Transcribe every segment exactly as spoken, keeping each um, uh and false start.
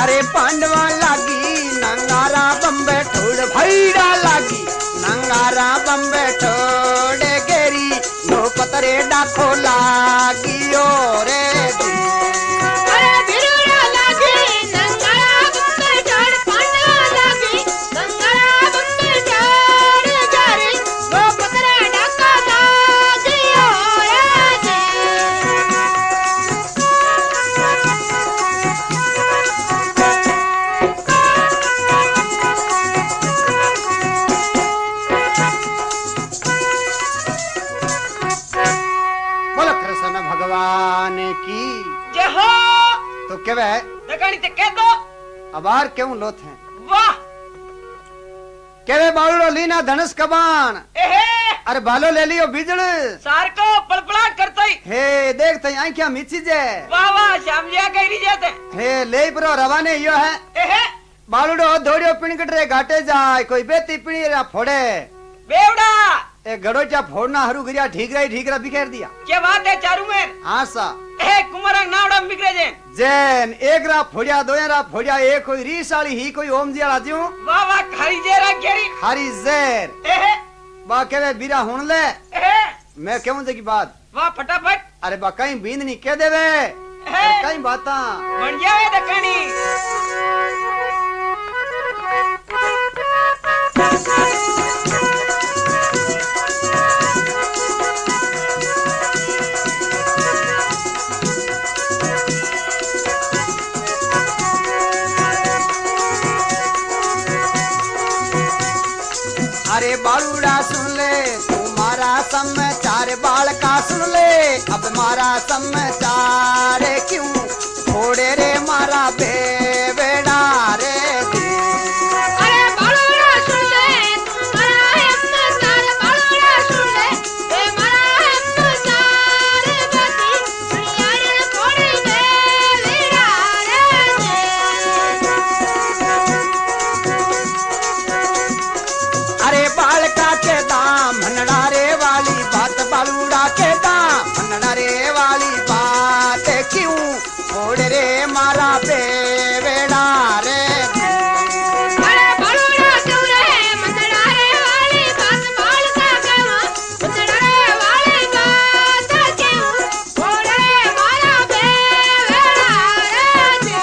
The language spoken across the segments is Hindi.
अरे पांडवा लागी नंगारा बम्बे ठोड़ भैरा लागी नंगारा बम्बे ठोड़ गेरी नो पतरे डाको लागी ओ रे तो क्या है दकानी ते कह दो अबार क्यों लोथ हैं वाह केवे बावड़ो लीना धनुष कबान एहे अरे बालो ले लियो बिजड़ सार को पलपलाट करता ही हे देख तई आंखियां मिची जे वाह वाह श्यामजिया कहरी जाते हे ले परो रवाने यो है एहे बालुडो धोड़ियो पिणकट रे घाटे जाए कोई बेती पिणी रा फोड़े बेवड़ा ए गड़ोचा फोड़ना हरू गिरिया ठीक रही ठीक रा बिखेर दिया क्या बात है चारू में हां सा ए कुमारंग नावड़ा बिगड़े जे जैन एक रा फोड़िया दो रा फोड़िया एक कोई रीस वाली ही कोई ओम जी वाला ज्यू वाह वाह खारी जे रा केरी हरी जैर एहे बा केवे बीरा हुन ले एहे मैं कहूं जे की बात वाह फटाफट अरे बा कहीं बींद नहीं कह देवे कहीं बाता बन जावे दकानी अरे बालूड़ा सुन ले तुम्हारा समाचार बाल का सुन ले अब मारा समाचार क्यों थोड़े रे मारा बेवेड़ा रे अरे बालूड़ा सुन ले तुम्हारा समाचार बालूड़ा सुन ले ए मारा समाचार बती दुनिया रे थोड़ी बेवेड़ा रे अरे बाल का के दाम मनड़ा रे वाली बात बालूड़ा के दाम मनड़ा रे वाली बात क्यों थोड़े रे मारा बेवेड़ा रे अरे बालूड़ा क्यों रे मनड़ा रे वाली बात बाल का कहवा मनड़ा रे वाली बात क्यों थोड़े रे मारा बेवेड़ा रे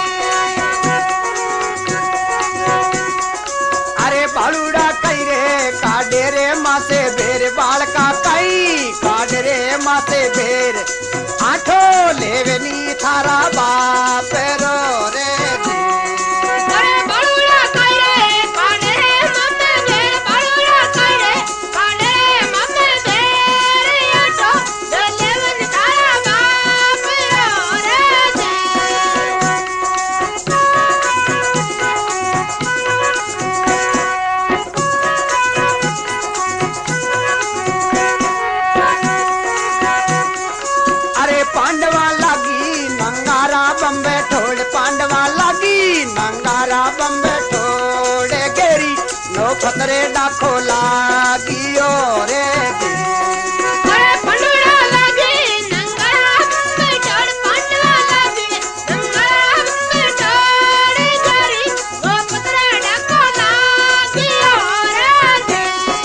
अरे बालूड़ा कई रे काडे रे मासे बेर बाल का कई काडे रे मासे बेर आठो लेवनी थारा बाप रो रे अरे बालूड़ा कई रे काडे रे मासे बेर बालूड़ा कई रे काडे रे मासे बेर आठो लेवनी थारा बाप रो रे अरे पांडवा लागी नंगारा बम्बे ठोड़ पांडवा लागी नंगारा बम्बे ठोड़ गेरी नो खतरे डाको लागी ओ रे अरे पंडुड़ा लागे नंगारा बम्बे ठोड़ पांडवा लागे नंगारा बम्बे ठोड़ गेरी नो खतरे डाको लागी ओ रे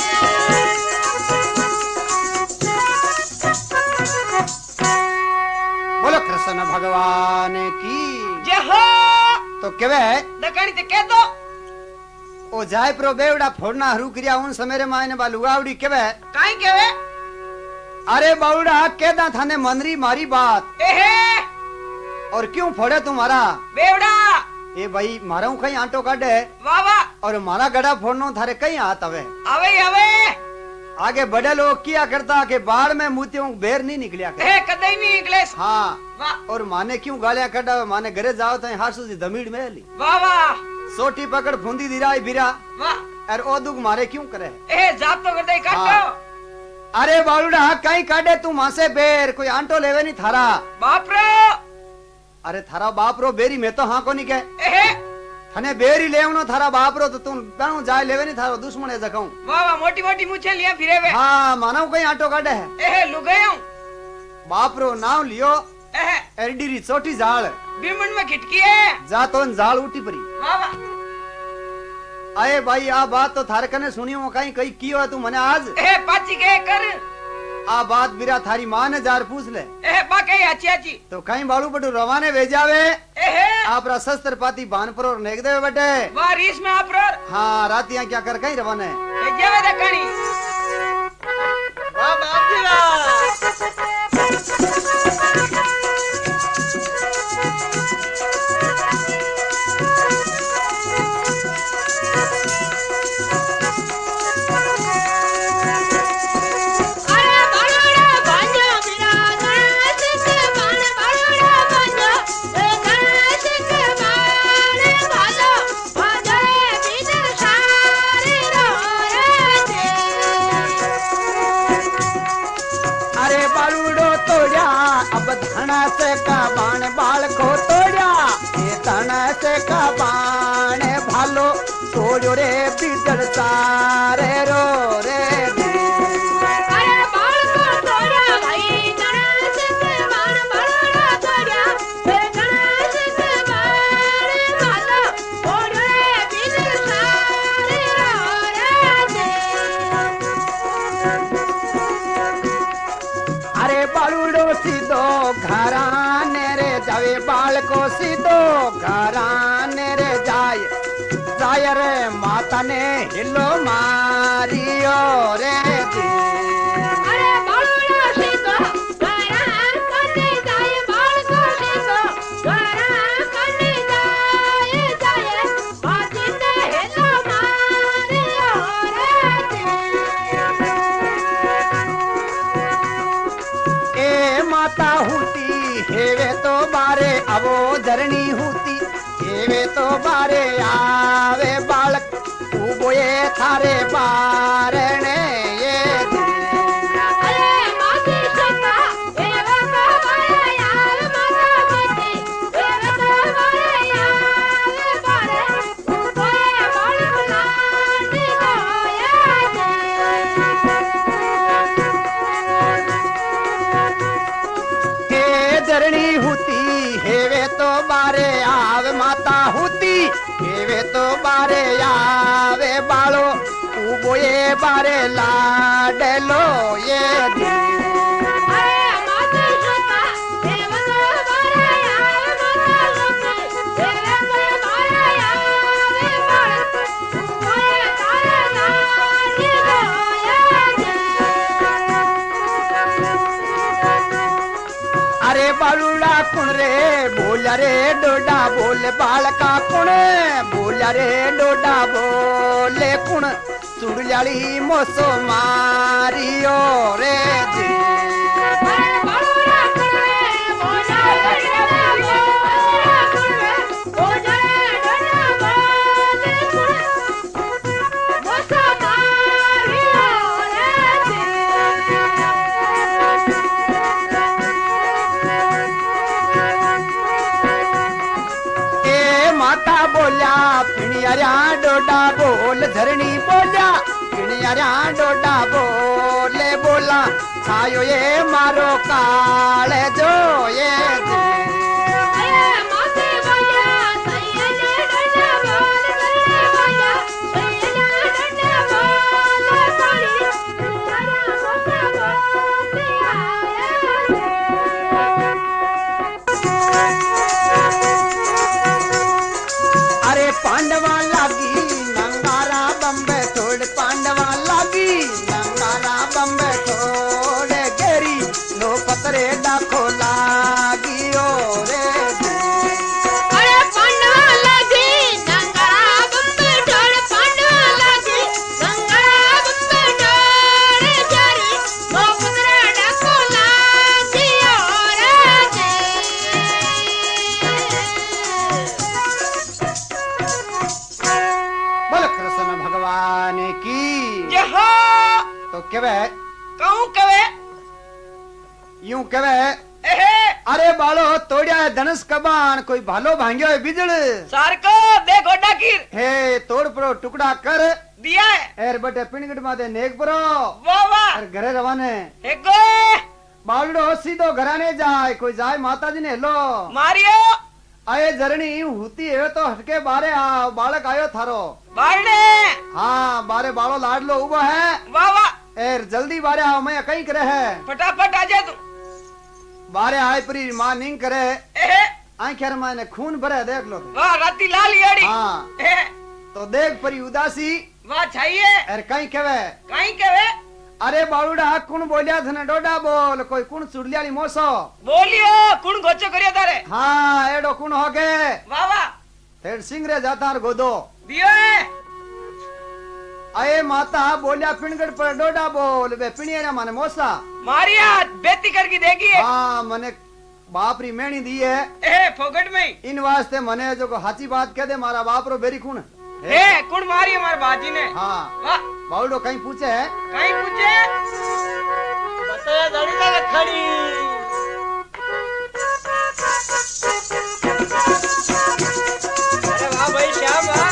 बोलो कृष्ण भगवान की जय हो तो केवे दकानी ते कह दो ओ जाय प्रो बेवड़ा फोड़ना हरू क्रिया उन समेरे मायने बा लुगावड़ी केवे काई केवे अरे बावड़ा केदा थाने मनरी मारी बात एहे और क्यों फोड़े तुम्हारा बेवड़ा ए भाई मारा कहीं आंटो काटे वाह वाह और मारा गड़ा फोड़नो थारे कहीं हाथ आवे आवे आवे आगे बड़े लोग किया करता के बाढ़ में मोतियों बेर नहीं निकलिया कर ए कदई नहीं निकले हाँ वाह और माने क्यों गालियां कटा माने घरे जाओ तो हासू जी दमीड़ में ली वाह वाह सोटी पकड़ फूंदी दिराई बिरा वाह और ओ दुख मारे क्यों करे ए जाप तो करदे काटो हाँ। अरे बालूड़ा कहीं काटे तू मासे बेर कोई आंटो लेवे नहीं थारा बाप रे अरे थारा बाप रो बेरी में तो हाँ को नहीं कहे एहे थने बेरी लेवनो थारा बाप रो तो तू पेणु जाय लेवे नहीं थारो दुश्मन है जखाऊं वाह वाह मोटी मोटी मुछे लिया फिरे वे हाँ मानव कहीं आंटो काटे है एहे लुगायो बाप रो नाम लियो एहे एरडीरी छोटी जाल बीमन में खिटकी है जा तो जाल उठी परी वाह वाह अरे भाई आ बात तो थारे कने सुनी हो कहीं कहीं की हो तू मने आज ए पाची के कर आ बात बिरा थारी मां ने जार पूछ ले ए बाके अच्छी अच्छी तो कहीं बालू बटू रवाने भेजावे ए हे आपरा शस्त्र पाती बानपुर और नेक देवे बेटे वाह रीस में आप रोर हाँ रातियां क्या कर कहीं रवाने ए जेवे देखणी वाह बाप जी वाह से का बाण बाल को तोड़ा ये तन से का बाण भालो तोड़ो रे बिजड़ सारे रो रे अरे बाल को तोड़ा भाई तन से का बाण भालो तोड़ा ये तन से का बाण भालो तोड़ो रे बिजड़ सारे रो रे अरे बालूडो सीधो घराने रे जावे बाल को सीधो घराने रे जाय जाय रे माता ने हिलो मारियो रे दी अरे बालूडो सीधो घरान कने जाय बाल को सीधो घरान कने जाय जाय माती ने हिलो मारियो रे ए माता हुती हेवे तो बारे अवो धरणी हुती हेवे तो बारे आवे बालक उबोए थारे बारणे ये अरे माती सता एवा तो बारे यार माता बेटी एवा तो बारे यार बारे उबोए बालक लाटी हे धरणी हुती हेवे तो बारे आवे माता हुती हेवे तो बारे आवे बालो उबोए बारे लाडलो ये दी अरे माती सता एवा तो बारे यार माता बेटी एवा तो बारे यार बालक उबोए तारे लाटी अरे बालूड़ा कुण रे बोला रे डोडा बोले बालका कुण बोला रे डोडा बोले कुण सुड़ियाली मोसो मारियो रे दी अरे बालूड़ा कुड़े बोला रे बोला कुड़े बोला रे बोले कुड़े मोसा मारियो ए माता बोल्या पिणियारा डोडा बोल धरणी बोल्या पिणियारा डोडा बोले बोला छायो ये मारो काले जो ये दी अरे माते बोला सैयले डंडा बोल करे बोला सैयले डंडा बोल साड़ी सारा मोसा बोलते अरे पांडवा लागी नंगारा बम्बे छोड़ पांडवा लागी नंगारा बम्बे छोड़ गेरी लो पतरे डाको लागी ओ रे दी अरे पांडवा लागी गंगा बम्बे ढोल पांडवा लागी गंगा बम्बे ढोल जारी वो पुत्र डाको लागी और बोल कृष्ण भगवान की जहा तो केवे कहूं कवे यूं केवे एहे अरे बालो तोड़िया है धनुष कबान कोई भालो भांग्यो है बिजड़ सार को दे गोडा कीर हे तोड़ परो टुकड़ा कर दिया है एर बटे पिणगट माते नेक परो वाह वाह और घरे रवाने एगो बालड़ो सीधो घराने जाए कोई जाए माता जी ने लो मारियो आए जरणी होती है तो हटके बारे आ, बालक आयो थारो बारने हाँ बारे बालो लाडलो उबो है वाह वाह एर जल्दी बारे आओ मैं कहीं करे है फटाफट आ जा तू बारे आए परी मां निंग करे ए आंखेर माने खून भरे देख लो वाह राती लाल याड़ी हाँ ए तो देख परी उदासी वाह चाहिए एर कहीं केवे कहीं केवे अरे बालूडा कुण बोलिया थने डोडा बोल कोई कुण चुड़लियाली मोसो बोलियो कुण गोचो करियो तारे हाँ एडो कुण हो गे वाह वाह तेर सिंगरे जातार गोदो दियो है अये माता बोलिया पिणगड़ पर डोडा बोल वे पिणिया माने मोसा मारिया बेती करके देगी है हाँ मने बाप री मेणी दी है ए फोगट में इन वास्ते मने जो को हाची बात कह दे मारा बाप रो बेरी कुण ए कुण मारी हमारे बाजी ने हाँ वाह बाउडो कहीं पूछे है कहीं पूछे बताया जड़ी लगे खड़ी अरे वाह भाई श्याम वाह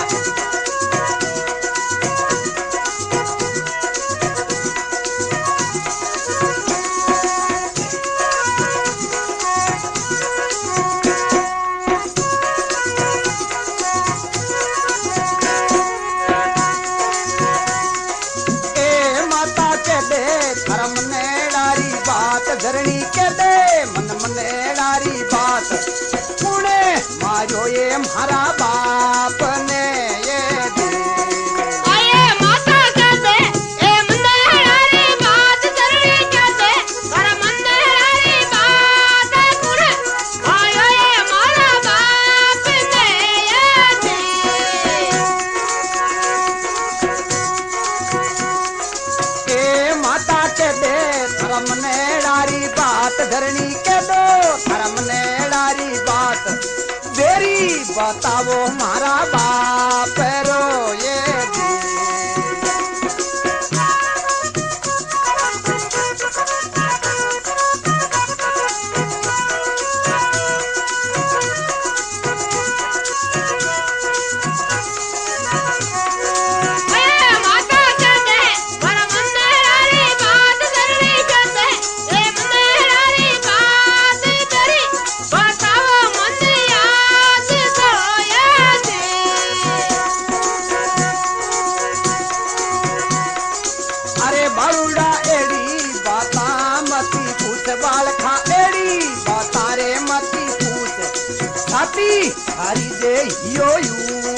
धरणी के दे मन मनेडारी बात पुणे मारो ये मारा बाप ने ये दे आये माता कहते ए मनेडारी बात धरणी कहते पर मनेडारी बात पुणे आयो ये मारा बाप ने ये दे ए माता के दे धर्म ने बात धरणी के दो धर्म ने डारी बात बेरी बतावो मारा बाप रो ये हरी जे यो यू